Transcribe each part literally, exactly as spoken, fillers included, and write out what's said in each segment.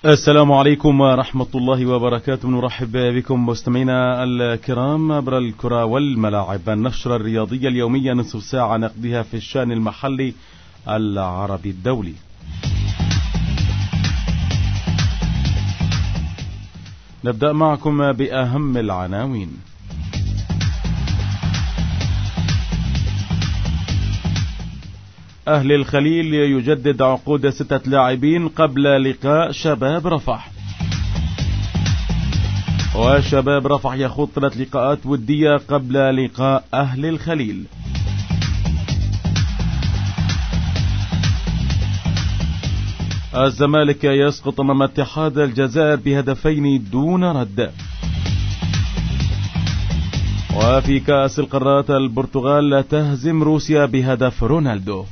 السلام عليكم ورحمة الله وبركاته. نرحب بكم مستمعينا الكرام عبر الكرة والملاعب، النشرة الرياضية اليومية نصف ساعة نقضيها في الشأن المحلي العربي الدولي. نبدأ معكم بأهم العناوين. أهل الخليل يجدد عقود ستة لاعبين قبل لقاء شباب رفح، وشباب رفح يخوض ثلاث لقاءات ودية قبل لقاء أهل الخليل. الزمالك يسقط أمام اتحاد الجزائر بهدفين دون رد. وفي كأس القارات البرتغال تهزم روسيا بهدف رونالدو.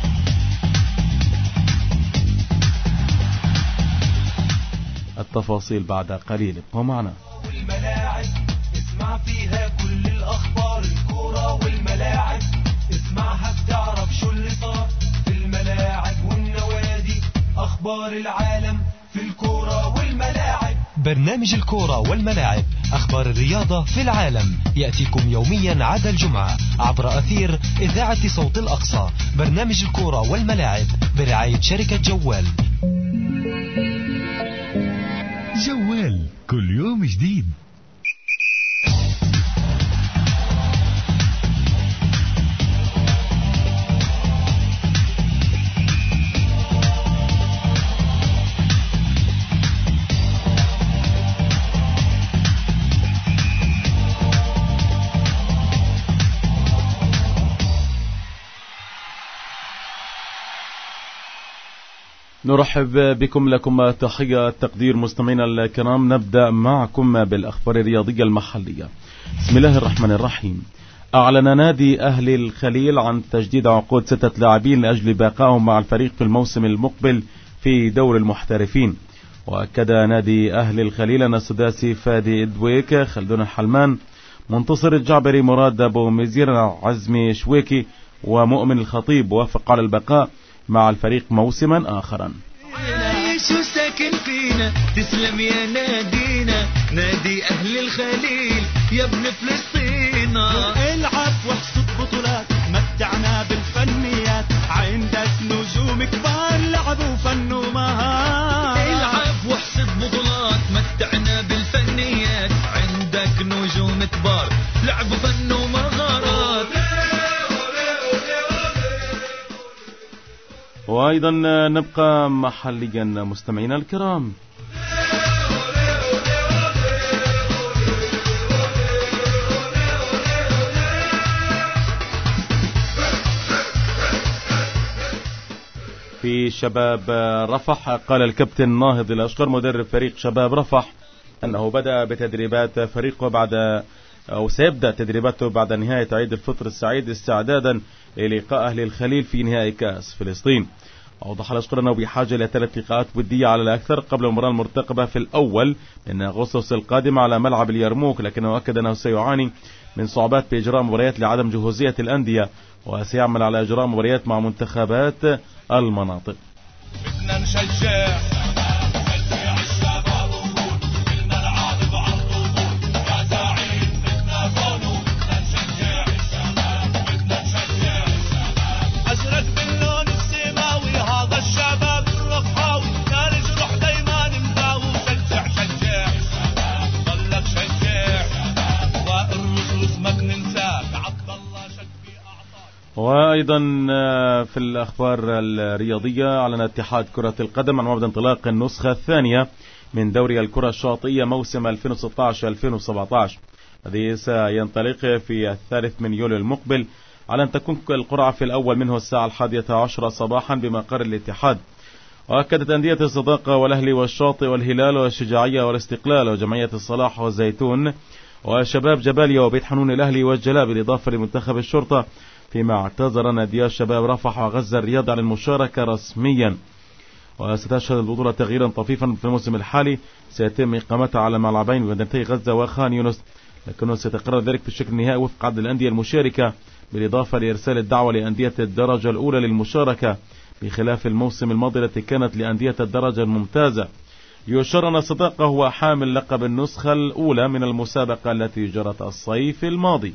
التفاصيل بعد قليل، ابقوا معنا. والملاعب اسمع فيها كل الأخبار، الكورة والملاعب اسمعها بتعرف شو اللي صار في الملاعب والنوادي، أخبار العالم في الكورة والملاعب. برنامج الكورة والملاعب، أخبار الرياضة في العالم، يأتيكم يوميا عدا الجمعة عبر أثير إذاعة صوت الأقصى. برنامج الكورة والملاعب برعاية شركة جوال. جوال كل يوم جديد. نرحب بكم، لكم تحية تقدير مستمعينا الكرام. نبدأ معكم بالأخبار الرياضية المحلية. بسم الله الرحمن الرحيم. أعلن نادي أهل الخليل عن تجديد عقود ستة لاعبين لأجل بقائهم مع الفريق في الموسم المقبل في دور المحترفين. وأكد نادي أهل الخليل أن السداسي فادي إدويك، خلدون الحلمان، منتصر الجعبري، مراد أبو مزير، عزمي شويكي ومؤمن الخطيب وافق على البقاء مع الفريق موسما آخرا. شو ساكن فينا، تسلم يا نادينا، نادي أهل الخليل يا ابن فلسطين. العب واحصد بطولات، متعنا بالفنيات، عندك نجوم كبار لعبوا فن ومهارات. العب واحصد بطولات، متعنا بالفنيات، عندك نجوم كبار لعبوا فن ومهارات. وأيضا نبقى محليا مستمعينا الكرام. في شباب رفح، قال الكابتن ناهض الأشقر مدرب فريق شباب رفح أنه بدأ بتدريبات فريقه بعد أو سيبدأ تدريباته بعد نهاية عيد الفطر السعيد استعدادا للقاء أهل الخليل في نهائي كأس فلسطين. أوضح الأشقر أنه بحاجة إلى ثلاث لقاءات ودية على الأكثر قبل المباراة المرتقبة في الأول من أغسطس القادم على ملعب اليرموك، لكنه أكد أنه سيعاني من صعوبات بإجراء مباريات لعدم جهوزية الأندية، وسيعمل على إجراء مباريات مع منتخبات المناطق. بدنا نشجع وأيضا في الأخبار الرياضية، أعلن اتحاد كرة القدم عن موعد انطلاق النسخة الثانية من دوري الكرة الشاطئية موسم ألفين وستة عشر ألفين وسبعة عشر، الذي سينطلق في الثالث من يوليو المقبل، على أن تكون القرعة في الأول منه الساعة الحادية عشرة صباحا بمقر الاتحاد. وأكدت أندية الصداقة والأهلي والشاطئ والهلال والشجاعية والاستقلال وجمعية الصلاح والزيتون وشباب جباليا وبيت حنون الأهلي والجلاء، بالإضافة لمنتخب الشرطة، فيما اعتذر نادي شباب رفح وغزة الرياض عن المشاركة رسميا. وستشهد البطولة تغييرا طفيفا في الموسم الحالي، سيتم إقامتها على ملعبين بمدينتي غزة وخان يونس، لكنه سيتقرر ذلك في الشكل النهائي وفق عدد الأندية المشاركة، بالإضافة لإرسال الدعوة لأندية الدرجة الأولى للمشاركة، بخلاف الموسم الماضي التي كانت لأندية الدرجة الممتازة. يشار أن الصداقة هو حامل لقب النسخة الأولى من المسابقة التي جرت الصيف الماضي.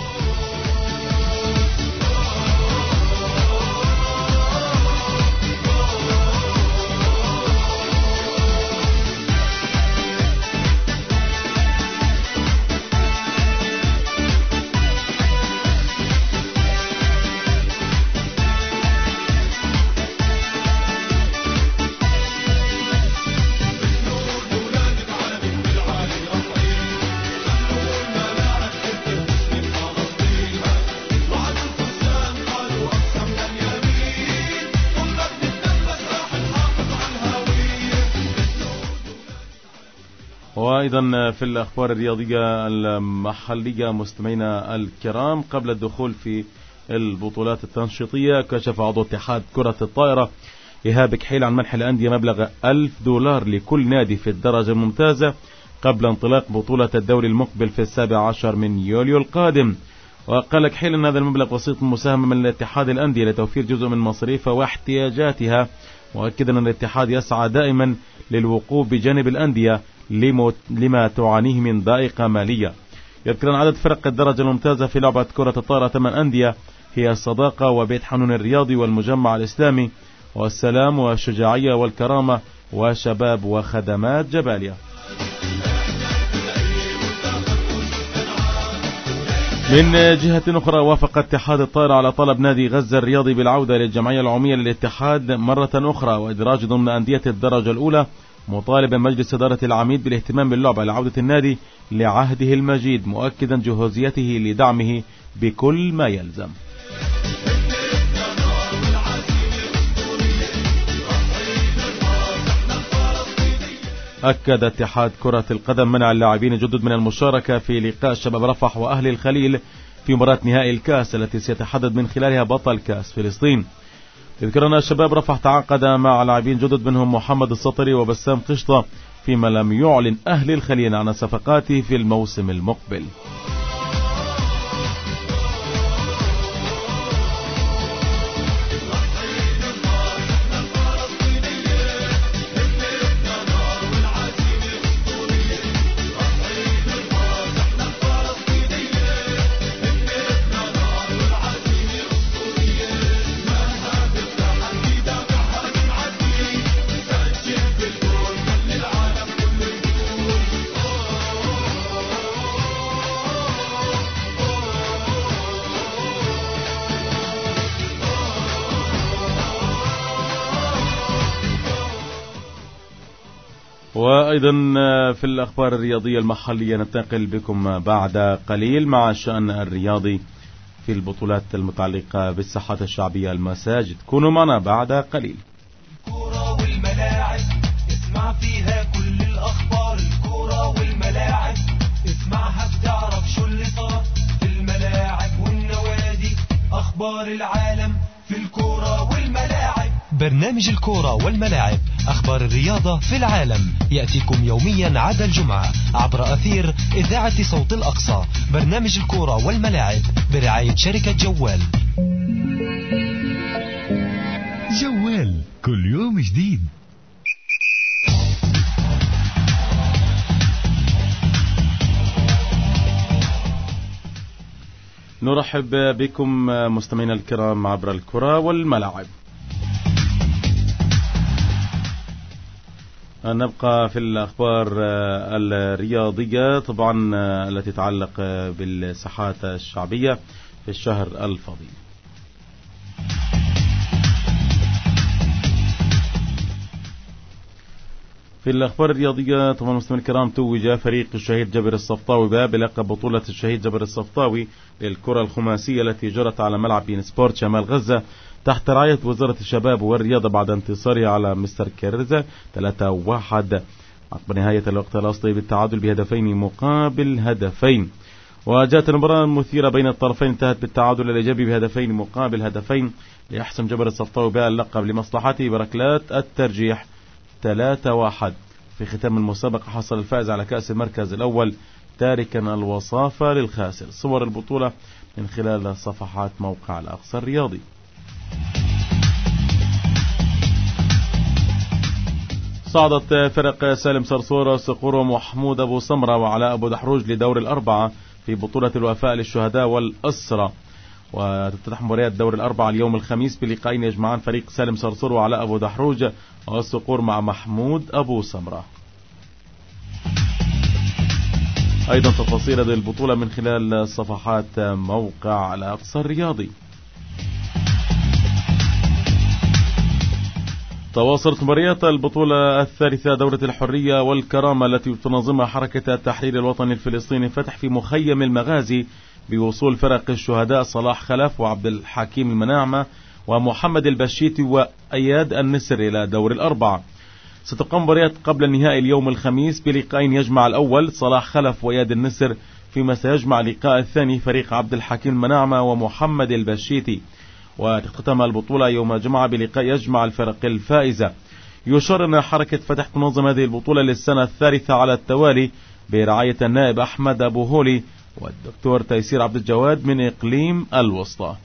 وأيضا في الأخبار الرياضية المحلية مستمعينا الكرام، قبل الدخول في البطولات التنشيطية، كشف عضو اتحاد كرة الطائرة إيهاب كحيل عن منح الأندية مبلغ ألف دولار لكل نادي في الدرجة الممتازة قبل انطلاق بطولة الدوري المقبل في السابع عشر من يوليو القادم. وقال كحيل أن هذا المبلغ بسيط مساهمة من الاتحاد الأندية لتوفير جزء من مصاريفها واحتياجاتها، وأكد أن الاتحاد يسعى دائما للوقوف بجانب الأندية لما تعانيه من ضائقة مالية. يذكر أن عدد فرق الدرجة الممتازة في لعبة كرة الطائرة ثمان أندية هي الصداقة وبيت حنون الرياضي والمجمع الإسلامي والسلام والشجاعية والكرامة وشباب وخدمات جباليا. من جهة أخرى، وافق اتحاد الطائرة على طلب نادي غزة الرياضي بالعودة للجمعية العمومية للاتحاد مرة أخرى وإدراج ضمن أندية الدرجة الأولى، مطالبا مجلس إدارة العميد بالاهتمام باللعبة لعودة النادي لعهده المجيد، مؤكدا جهوزيته لدعمه بكل ما يلزم. أكد اتحاد كرة القدم منع اللاعبين الجدد من المشاركة في لقاء شباب رفح وأهل الخليل في مباراة نهائي الكاس التي سيتحدد من خلالها بطل كاس فلسطين. يذكر أن شباب رفح تعاقد مع لاعبين جدد منهم محمد السطري وبسام قشطة، فيما لم يعلن أهل الخليل عن صفقاته في الموسم المقبل. وأيضا في الأخبار الرياضية المحلية ننتقل بكم بعد قليل مع الشأن الرياضي في البطولات المتعلقة بالساحات الشعبية المساجد. كونوا معنا بعد قليل. الكورة والملاعب اسمع فيها كل الأخبار، الكورة والملاعب اسمعها بتعرف شو اللي صار في الملاعب والنوادي، أخبار العالم في الكورة والملاعب. برنامج الكورة والملاعب، أخبار الرياضة في العالم، يأتيكم يوميا عدا الجمعة عبر أثير إذاعة صوت الأقصى. برنامج الكورة والملاعب برعاية شركة جوال. جوال كل يوم جديد. نرحب بكم مستمعينا الكرام عبر الكرة والملاعب. نبقى في الأخبار الرياضية طبعا التي تتعلق بالساحات الشعبية في الشهر الفضيل. في الأخبار الرياضية طبعا مستمعينا الكرام، توج فريق الشهيد جابر الصفطاوي بلقب بطولة الشهيد جابر الصفطاوي للكرة الخماسية التي جرت على ملعب بين سبورت شمال غزة تحت رعاية وزارة الشباب والرياضة بعد انتصاره على مستر كيرزا ثلاثة واحد عقب نهاية الوقت الأصلي بالتعادل بهدفين مقابل هدفين. وجاءت المباراة المثيرة بين الطرفين انتهت بالتعادل الإيجابي بهدفين مقابل هدفين ليحسم جابر الصفطاوي بها اللقب لمصلحته بركلات الترجيح ثلاثة واحد. في ختام المسابقة حصل الفائز على كأس المركز الأول تاركا الوصافة للخاسر. صور البطولة من خلال صفحات موقع الأقصى الرياضي. صعدت فرق سالم صرصور صقور ومحمود أبو سمرة وعلاء أبو دحروج لدور الأربعة في بطولة الوفاء للشهداء والأسرة. وتفتتح مباريات دور الأربعة اليوم الخميس بلقاءين يجمعان فريق سالم صرصور وعلاء أبو دحروج والصقور مع محمود أبو سمرة. أيضا تفاصيل هذه البطولة من خلال صفحات موقع الأقصى الرياضي. تواصلت مباريات البطولة الثالثة دورة الحرية والكرامة التي تنظمها حركة التحرير الوطني الفلسطيني فتح في مخيم المغازي بوصول فرق الشهداء صلاح خلف وعبد الحكيم المناعمة ومحمد البشيتي وأياد النسر إلى دور الأربعة. ستقام مباريات قبل النهائي اليوم الخميس بلقاءين يجمع الأول صلاح خلف وأياد النسر، فيما سيجمع اللقاء الثاني فريق عبد الحكيم المناعمة ومحمد البشيتي. وتختتم البطولة يوم الجمعة بلقاء يجمع الفرق الفائزة. يشار أن حركة فتح تنظم هذه البطولة للسنة الثالثة على التوالي برعاية النائب أحمد أبو هولي والدكتور تيسير عبد الجواد من إقليم الوسطى.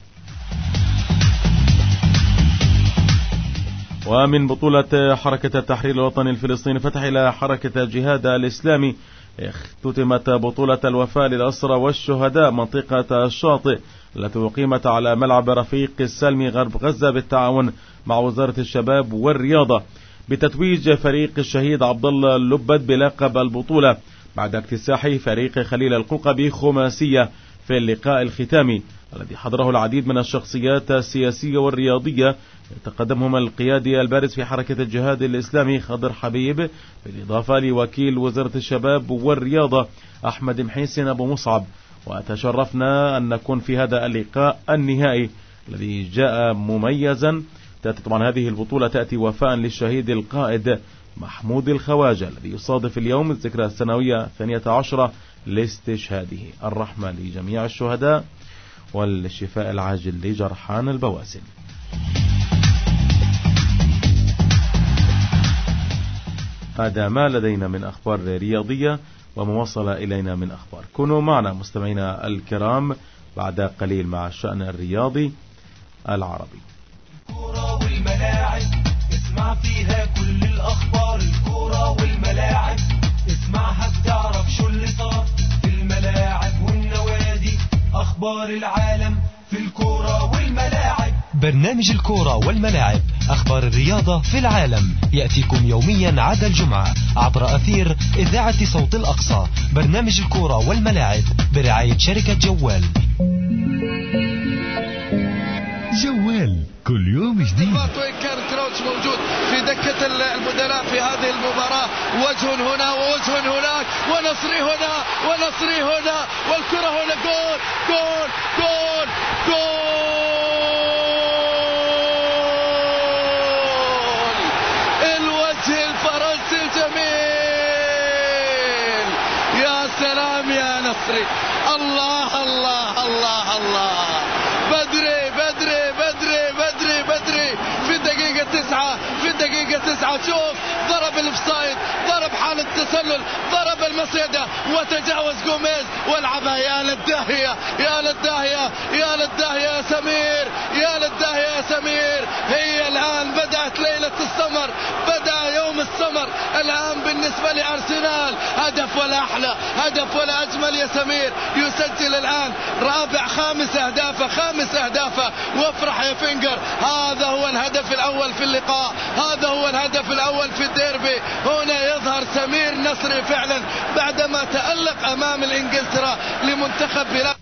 ومن بطولة حركة التحرير الوطني الفلسطيني فتح إلى حركة الجهاد الإسلامي اختتمت بطولة الوفاء للأسرى والشهداء منطقة الشاطئ التي أقيمت على ملعب رفيق السلمي غرب غزة بالتعاون مع وزارة الشباب والرياضة بتتويج فريق الشهيد عبد الله اللبد بلقب البطولة بعد اكتساحه فريق خليل القلقبي خماسية في اللقاء الختامي الذي حضره العديد من الشخصيات السياسية والرياضية تقدمهم القيادي البارز في حركة الجهاد الإسلامي خضر حبيب بالإضافة لوكيل وزارة الشباب والرياضة أحمد محيسن أبو مصعب. وتشرفنا أن نكون في هذا اللقاء النهائي الذي جاء مميزا. تأتي طبعا هذه البطولة تأتي وفاء للشهيد القائد محمود الخواجة الذي يصادف اليوم الذكرى السنوية الثانية عشرة لاستشهاده. الرحمة لجميع الشهداء والشفاء العاجل لجرحان البواسل. هذا ما لدينا من أخبار رياضية وموصلة إلينا من أخبار. كونوا معنا مستمعينا الكرام بعد قليل مع الشأن الرياضي العربي. الكرة والملاعب اسمع فيها كل الأخبار. الكرة والملاعب اسمعها بتعرف شو اللي صار في الملاعب والنوادي. أخبار العالم في الكرة والملاعب. برنامج الكرة والملاعب، أخبار الرياضة في العالم، يأتيكم يوميا عدا الجمعة عبر أثير إذاعة صوت الأقصى. برنامج الكرة والملاعب برعاية شركة جوال. جوال كل يوم جديد. وين كان كروتش موجود في دكة المدراء في هذه المباراة. وجه هنا ووجه هناك ونصري هنا ونصري هنا والكرة هنا. جول جول جول جول. الوجه الفرنسي الجميل. يا سلام يا نصري. الله الله الله الله. بدري بدري بدري بدري بدري في الدقيقة تسعة في الدقيقة تسعة. شوف ضرب الأوفسايد، ضرب حالة تسلل، ضرب المصيدة وتجاوز جوميز والعبها. يا للداهية يا للداهية يا للداهية يا سمير يا للداهية يا سمير. هي الآن بدأت ليلة السمر، بدأ يوم السمر الآن بالنسبة لأرسنال. هدف ولا أحلى، هدف ولا أجمل يا سمير. يسجل الآن رابع خامس أهدافه خامس أهدافه وافرح يا فينجر. هذا هو الهدف الأول في اللقاء، هذا هو الهدف الأول في الديربي. هنا يظهر سمير نصري فعلا بعدما تألق أمام الإنجلترا لمنتخب بلاد.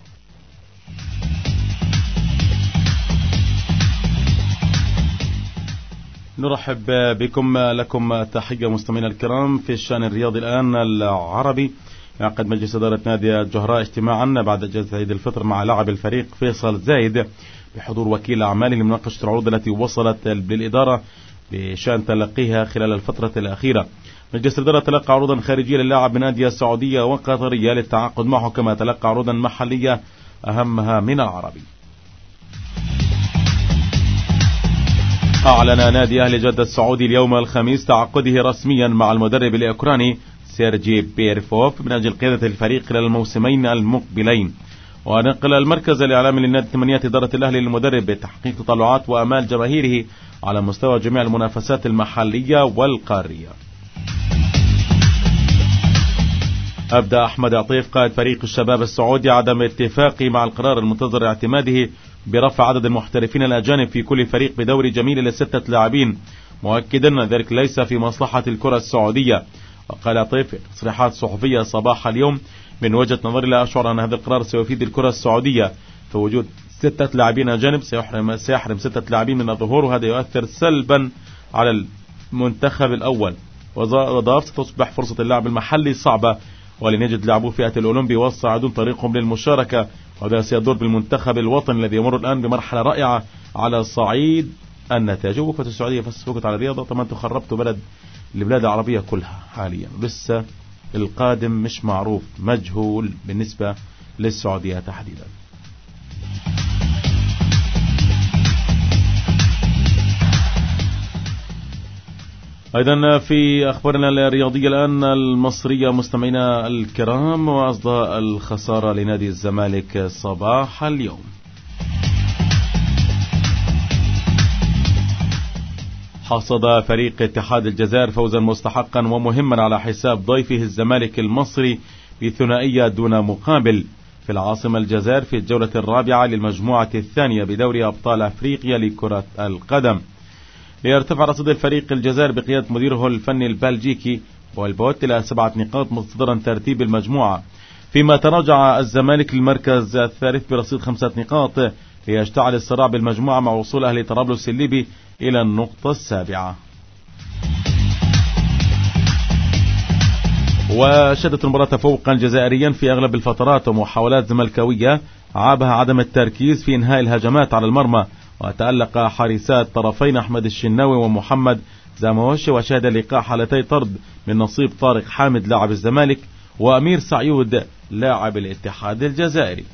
نرحب بكم لكم تحية مستمعينا الكرام في الشأن الرياضي الآن العربي. يعقد مجلس إدارة نادي الجهراء اجتماعا بعد إجازة عيد الفطر مع لاعب الفريق فيصل زايد بحضور وكيل أعماله لمناقشة العروض التي وصلت للإدارة بشأن تلقيها خلال الفترة الأخيرة. مجلس الإدارة تلقى عروضا خارجية للاعب من أندية سعودية وقطرية للتعاقد معه، كما تلقى عروضا محلية أهمها من العربي. أعلن نادي أهل جدة السعودي اليوم الخميس تعاقده رسميا مع المدرب الأوكراني سيرجي بيرفوف من أجل قيادة الفريق خلال الموسمين المقبلين. ونقل المركز الإعلامي للنادي الثمانيات إدارة الأهلي للمدرب بتحقيق تطلعات وأمال جماهيره على مستوى جميع المنافسات المحلية والقارية. أبدأ أحمد عطيف قائد فريق الشباب السعودي عدم اتفاقي مع القرار المنتظر اعتماده برفع عدد المحترفين الأجانب في كل فريق بدوري جميل إلى ستة لاعبين، مؤكدا أن ذلك ليس في مصلحة الكرة السعودية. وقال عطيف في تصريحات صحفية صباح اليوم: من وجهة نظري لا أشعر أن هذا القرار سيفيد الكرة السعودية، فوجود ستة لاعبين أجانب سيحرم سيحرم ستة لاعبين من الظهور، وهذا يؤثر سلبا على المنتخب الأول. وأضاف: ستصبح فرصة اللاعب المحلي صعبة، ولن يجد لاعبو فئة الأولمبي والصاعدون طريقهم للمشاركة، وهذا سيدور بالمنتخب الوطني الذي يمر الآن بمرحلة رائعة على صعيد النتائج. وقفت السعودية فسفكت على الرياضة. طبعا انتم خربتوا بلد البلاد العربية كلها حاليا، لسه القادم مش معروف، مجهول بالنسبة للسعودية تحديدا. أيضا في أخبارنا الرياضية الآن المصرية مستمعينا الكرام، وأصداء الخسارة لنادي الزمالك صباح اليوم. حصد فريق اتحاد الجزائر فوزا مستحقا ومهما على حساب ضيفه الزمالك المصري بثنائية دون مقابل في العاصمة الجزائر في الجولة الرابعة للمجموعة الثانية بدوري أبطال أفريقيا لكرة القدم، ليرتفع رصيد الفريق الجزائر بقيادة مديره الفني البلجيكي والبوت إلى سبعة نقاط متصدرا ترتيب المجموعة، فيما تراجع الزمالك للمركز الثالث برصيد خمسة نقاط، ليشتعل الصراع بالمجموعة مع وصول أهلي طرابلس الليبي إلى النقطة السابعة. وشدت المباراة تفوقا جزائريا في أغلب الفترات، ومحاولات زملكاوية عابها عدم التركيز في إنهاء الهجمات على المرمى، وتألق حارسات طرفين أحمد الشناوي ومحمد زاموش، وشهد لقاء حالتي طرد من نصيب طارق حامد لاعب الزمالك وأمير سعيود لاعب الاتحاد الجزائري.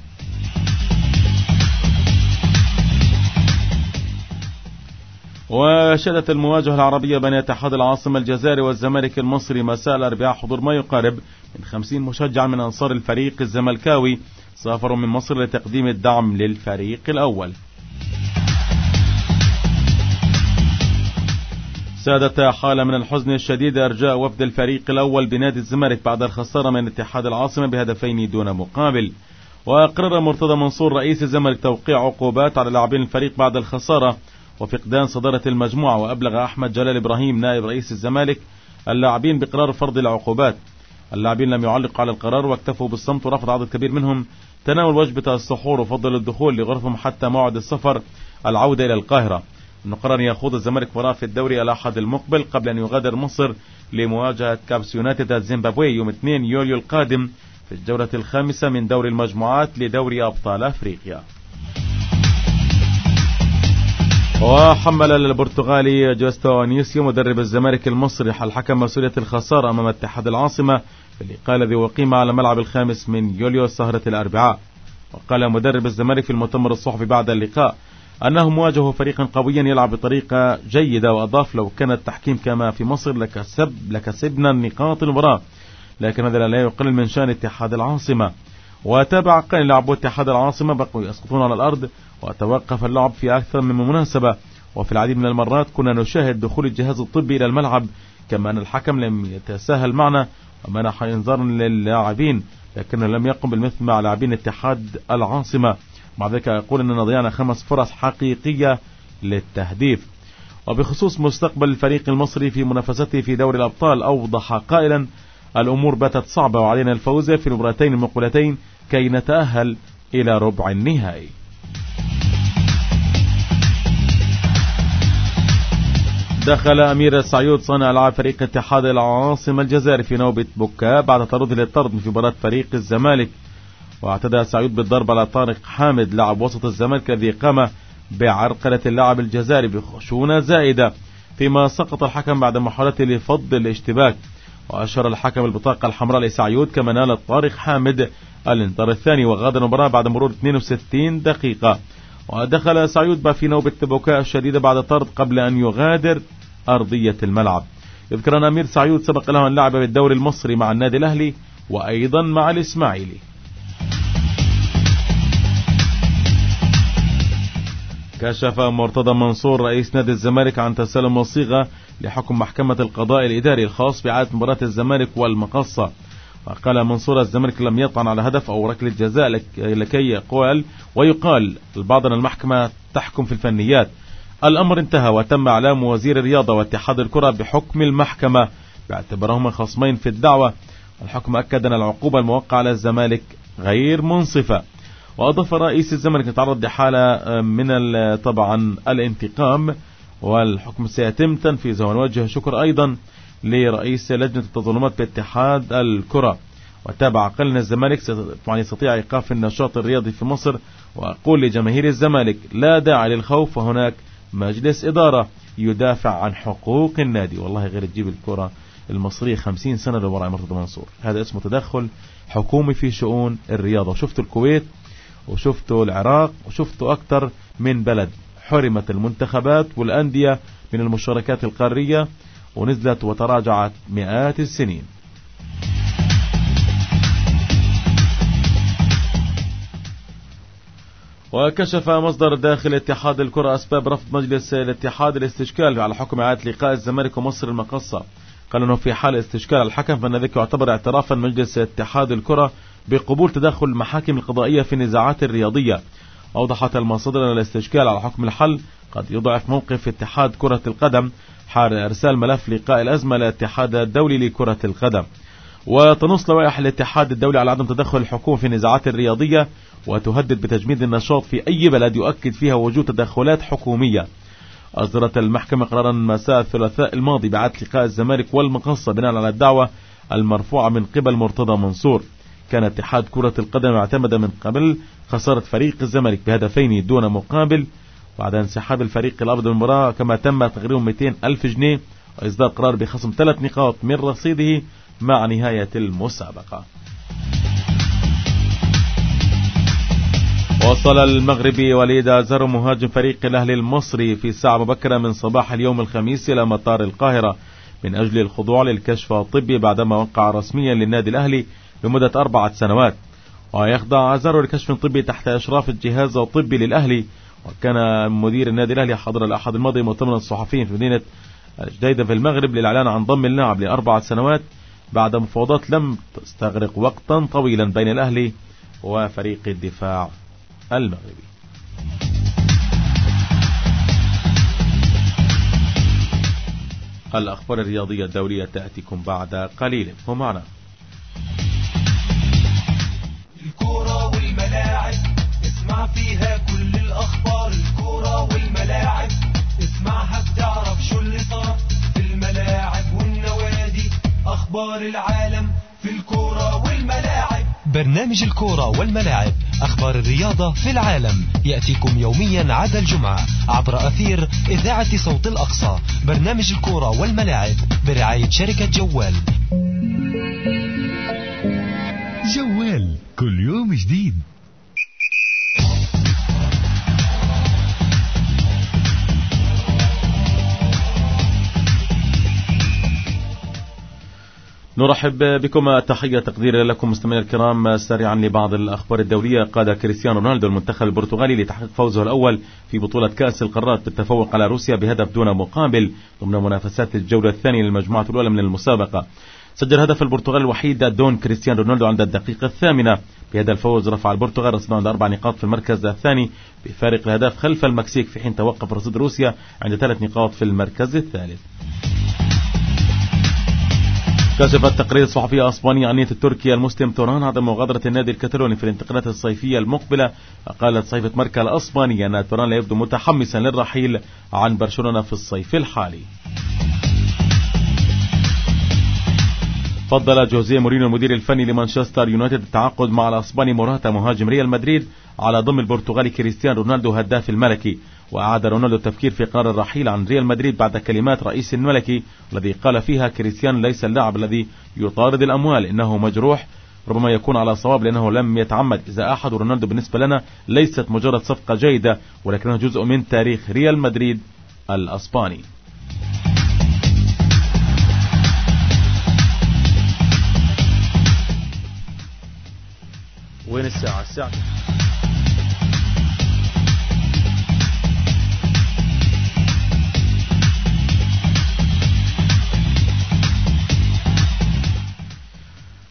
وشهدت المواجهة العربية بين اتحاد العاصمة الجزائري والزمالك المصري مساء الأربعاء حضور ما يقارب من خمسين مشجع من أنصار الفريق الزملكاوي سافروا من مصر لتقديم الدعم للفريق الأول. سادت حالة من الحزن الشديد أرجاء وفد الفريق الأول بنادي الزمالك بعد الخسارة من اتحاد العاصمة بهدفين دون مقابل. وقرر مرتضى منصور رئيس الزمالك توقيع عقوبات على لاعبين الفريق بعد الخسارة وفقدان صدارة المجموعة. وأبلغ أحمد جلال إبراهيم نائب رئيس الزمالك اللاعبين بقرار فرض العقوبات. اللاعبين لم يعلقوا على القرار واكتفوا بالصمت، ورفض عدد كبير منهم تناول وجبة السحور وفضل الدخول لغرفهم حتى موعد السفر العودة إلى القاهرة. قرر يخوض الزمالك مباراة في الدوري الأحد المقبل قبل أن يغادر مصر لمواجهة كابس يونايتد الزيمبابوي يوم اثنين يوليو القادم في الجولة الخامسة من دوري المجموعات لدوري أبطال أفريقيا. وحمل البرتغالي جوستو أنيسيو مدرب الزمالك المصري الحكم مسؤولية الخسارة أمام اتحاد العاصمة في اللقاء الذي أقيم على ملعب الخامس من يوليو سهرة الأربعاء. وقال مدرب الزمالك في المؤتمر الصحفي بعد اللقاء أنهم واجهوا فريقا قويا يلعب بطريقة جيدة، وأضاف: لو كان التحكيم كما في مصر لكسب لكسبنا النقاط المباراة، لكن هذا لا يقلل من شأن اتحاد العاصمة. وتابع قال: لاعبو اتحاد العاصمة بقوا يسقطون على الأرض، وتوقف اللعب في أكثر من مناسبة، وفي العديد من المرات كنا نشاهد دخول الجهاز الطبي إلى الملعب، كما أن الحكم لم يتساهل معنا ومنح إنذار للاعبين، لكنه لم يقم بالمثل مع لاعبين اتحاد العاصمة. مع ذلك يقول أننا ضيعنا خمس فرص حقيقية للتهديف. وبخصوص مستقبل الفريق المصري في منافسته في دوري الأبطال أوضح قائلا: الأمور باتت صعبة وعلينا الفوز في المباراتين المقبلتين كي نتأهل إلى ربع النهائي. دخل أمير سعيود صانع ألعاب فريق اتحاد العاصمة الجزائري في نوبة بكاء بعد طرده للطرد في مباراة فريق الزمالك. واعتدى سعيود بالضرب على طارق حامد لاعب وسط الزمالك الذي قام بعرقلة اللاعب الجزائري بخشونة زائدة، فيما سقط الحكم بعد محاولته لفض الاشتباك. وأشار الحكم البطاقة الحمراء لسعيود، كما نال طارق حامد الانذار الثاني وغادر المباراة بعد مرور اثنين وستين دقيقة. ودخل سعيود في نوبة بكاء شديدة بعد طرد قبل أن يغادر أرضية الملعب. يذكر أن أمير سعيود سبق له أن لعب بالدوري المصري مع النادي الأهلي وأيضا مع الإسماعيلي. كشف مرتضى منصور رئيس نادي الزمالك عن تسلم الصيغة لحكم محكمة القضاء الإداري الخاص بإعادة مباراة الزمالك والمقصة. وقال منصور الزمالك لم يطعن على هدف أو ركلة جزاء لكي يقال ويقال البعض أن المحكمة تحكم في الفنيات. الأمر انتهى وتم إعلام وزير الرياضة واتحاد الكرة بحكم المحكمة باعتبارهما خصمين في الدعوة. الحكم أكد أن العقوبة الموقعة على الزمالك غير منصفة. وأضاف رئيس الزمالك يتعرض لحالة من طبعا الانتقام والحكم سيتم تنفيذه. ونوجه شكر أيضا لرئيس لجنة التظلمات باتحاد الكرة. وتابع قال أن الزمالك يستطيع إيقاف النشاط الرياضي في مصر. وأقول لجماهير الزمالك لا داعي للخوف وهناك مجلس إدارة يدافع عن حقوق النادي. والله غير تجيب الكرة المصرية خمسين سنة لوراء مرتضى منصور. هذا اسمه تدخل حكومي في شؤون الرياضة. وشفتوا الكويت وشفتوا العراق وشفتوا أكثر من بلد حرمت المنتخبات والأندية من المشاركات القارية ونزلت وتراجعت مئات السنين. وكشف مصدر داخل اتحاد الكرة أسباب رفض مجلس الاتحاد الاستشكال على حكم إعادة لقاء الزمالك ومصر المقصة. قال أنه في حال استشكال الحكم فإن ذلك يعتبر اعترافا مجلس اتحاد الكرة بقبول تدخل المحاكم القضائية في النزاعات الرياضية. أوضحت المصادر أن الاستشكال على حكم الحل قد يضعف موقف اتحاد كرة القدم حال إرسال ملف لقاء الأزمة للاتحاد الدولي لكرة القدم. وتنص لوائح الاتحاد الدولي على عدم تدخل الحكومة في النزاعات الرياضية وتهدد بتجميد النشاط في أي بلد يؤكد فيها وجود تدخلات حكومية. أصدرت المحكمة قرارا مساء الثلاثاء الماضي بإعادة لقاء الزمالك والمقصة بناء على الدعوة المرفوعة من قبل مرتضى منصور. كان اتحاد كرة القدم اعتمد من قبل خسارة فريق الزمالك بهدفين دون مقابل بعد انسحاب الفريق الأبيض من المباراة، كما تم تغريمه مئتين ألف جنيه وإصدار قرار بخصم ثلاث نقاط من رصيده مع نهاية المسابقة. وصل المغربي وليد أزهر مهاجم فريق الأهلي المصري في ساعة مبكرة من صباح اليوم الخميس إلى مطار القاهرة من أجل الخضوع للكشف الطبي بعدما وقع رسميا للنادي الأهلي لمدة أربعة سنوات. ويخضع أزهر لكشف طبي تحت إشراف الجهاز الطبي للأهلي. وكان مدير النادي الأهلي حضر الأحد الماضي مؤتمر الصحفيين في مدينة الجديدة في المغرب للإعلان عن ضم اللاعب لأربعة سنوات بعد مفاوضات لم تستغرق وقتا طويلا بين الأهلي وفريق الدفاع المغربي. الأخبار الرياضية الدولية تأتيكم بعد قليل. هم معنا. الكرة والملاعب اسمع فيها كل الأخبار. الكرة والملاعب اسمعها بتعرف شو اللي صار في الملاعب والنوادي. أخبار العالم في الكرة والملاعب. برنامج الكرة والملاعب أخبار الرياضة في العالم يأتيكم يوميا عدا الجمعة عبر أثير إذاعة صوت الأقصى. برنامج الكرة والملاعب برعاية شركة جوال. جوال كل يوم جديد. نرحب بكم تحية تقدير لكم مستمعينا الكرام. سريعا لبعض الأخبار الدولية. قاد كريستيانو رونالدو المنتخب البرتغالي لتحقيق فوزه الأول في بطولة كأس القارات بالتفوق على روسيا بهدف دون مقابل ضمن منافسات الجولة الثانية للمجموعة الأولى من المسابقة. سجل هدف البرتغال الوحيد دون كريستيانو رونالدو عند الدقيقة الثامنة. بهذا الفوز رفع البرتغال رصيده عند أربع نقاط في المركز الثاني بفارق الأهداف خلف المكسيك، في حين توقف رصيد روسيا عند ثلاث نقاط في المركز الثالث. كشف التقرير الصحفي الاسباني عن نية التركي المسلم توران عدم مغادرة النادي الكتالوني في الانتقالات الصيفية المقبلة. قالت صحيفة ماركا الاسبانية ان توران لا يبدو متحمسا للرحيل عن برشلونة في الصيف الحالي. فضل جوزيه مورينيو المدير الفني لمانشستر يونايتد التعاقد مع الاسباني موراتا مهاجم ريال مدريد على ضم البرتغالي كريستيانو رونالدو هداف الملكي. وأعاد رونالدو التفكير في قرار الرحيل عن ريال مدريد بعد كلمات رئيس الملكي الذي قال فيها كريستيانو ليس اللاعب الذي يطارد الأموال، إنه مجروح، ربما يكون على صواب لأنه لم يتعمد إذا أحد. ورونالدو بالنسبة لنا ليست مجرد صفقة جيدة ولكنها جزء من تاريخ ريال مدريد الأسباني. وين الساعة؟ الساعة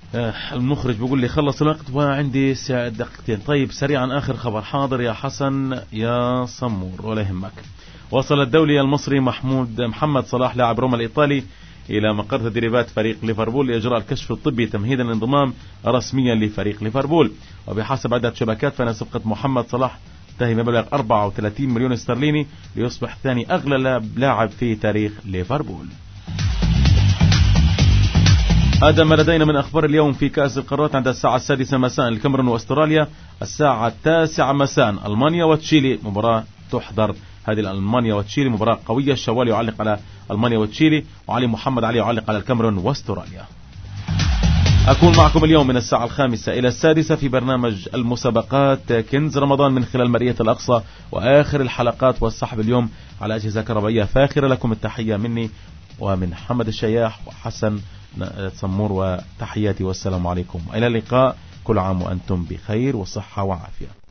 المخرج بيقول لي خلص الوقت وعندي دقيقتين. طيب سريعا آخر خبر. حاضر يا حسن يا صمور ولا يهمك. وصل الدولي المصري محمود محمد صلاح لاعب روما الإيطالي إلى مقر تدريبات فريق ليفربول لإجراء الكشف الطبي تمهيدا للانضمام رسميا لفريق ليفربول. وبحسب عدة شبكات فإن صفقة محمد صلاح تنتهي بمبلغ أربعة وثلاثين مليون استرليني ليصبح ثاني أغلى لاعب في تاريخ ليفربول. هذا ما لدينا من أخبار اليوم في كأس القارات. عند الساعة السادسة مساء الكاميرون واستراليا، الساعة التاسعة مساء ألمانيا وتشيلي، مباراة تحضر هذه ألمانيا وتشيلي، مباراة قوية. الشوالي يعلق على ألمانيا وتشيلي، وعلي محمد علي يعلق على الكاميرون واستراليا. أكون معكم اليوم من الساعة الخامسة إلى السادسة في برنامج المسابقات كنز رمضان من خلال مرئية الأقصى وآخر الحلقات والسحب اليوم على أجهزة كهربائية فاخرة. لكم التحية مني ومن حمد الشياح وحسن صمور وتحياتي والسلام عليكم وإلى اللقاء. كل عام وأنتم بخير وصحة وعافية.